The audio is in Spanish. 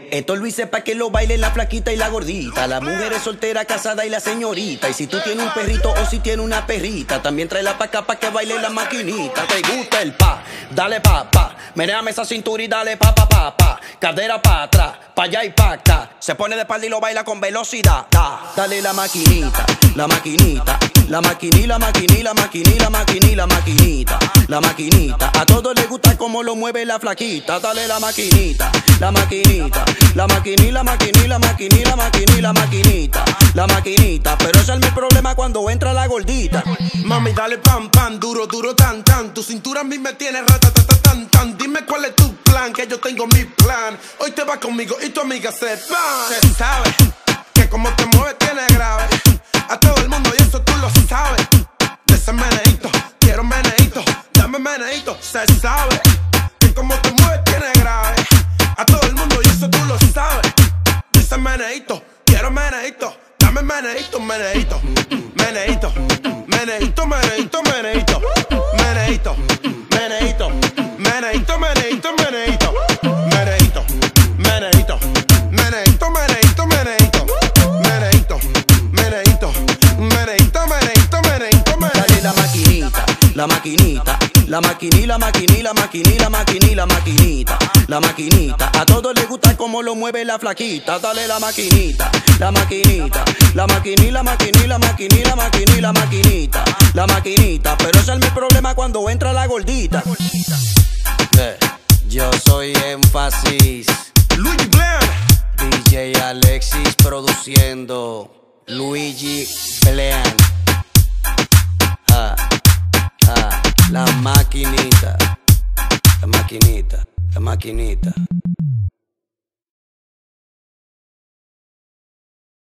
Esto lo hice pa' que lo bailen la flaquita y la gordita, la mujer es soltera, casada y la señorita. Y si tú tienes un perrito o si tienes una perrita, también tráela pa' acá pa' que baile la maquinita. ¿Te gusta el pa? Dale pa, pa. Menéame esa cintura y dale pa, pa, pa, pa. Cadera pa' atrás, pa' allá y pa' acá. Se pone de espalda y lo baila con velocidad. Da. Dale la maquinita, la maquinita. La maquiní, la maquiní, la maquiní, la maquiní, la maquinita. La maquinita, a todos les gusta cómo lo mueve la flaquita. Dale la maquinita, la maquinita. La maquiní, la maquiní, la maquiní, la maquiní, la maquinita. La maquinita, pero ese es mi problema cuando entra la gordita. Mami, dale pam, pam, duro, duro, tan, tan. Tu cintura a mí me tiene ratatata, tan, tan. Dime cuál es tu plan, que yo tengo mi plan. Hoy te vas conmigo y tu amiga se va. Se sabe que como te mueves tiene grave. A todo el mundo y eso tú lo sabes. De ese meneíto, quiero meneíto. Dame meneíto, se sabe que como te mueves tiene grave. A todo el mundo y eso tú lo sabes. De ese meneíto, quiero meneíto. Dame meneíto, meneíto. Meneíto, meneíto, meneíto, meneíto. Meneíto, meneíto. Meneíto, meneíto, meneíto. Meneíto, meneíto. Meneíto, meneíto, meneíto. Meneíto, meneíto. Meneíto, meneíto, meneíto. Dale la maquinita, la maquinita. La maquiní, la maquiní, la maquiní, la maquiní, la maquinita. La maquinita, a todos les gusta cómo lo mueve la flaquita. Dale la maquinita, la maquinita. La maquiní, la maquiní, la maquiní, la maquiní, la maquinita. La maquinita, pero ese es mi problema cuando entra la gordita. Yo soy Énfasis, Luigi Bland, DJ Alexis produciendo, Luigi Bland. La maquinita, la maquinita, la maquinita.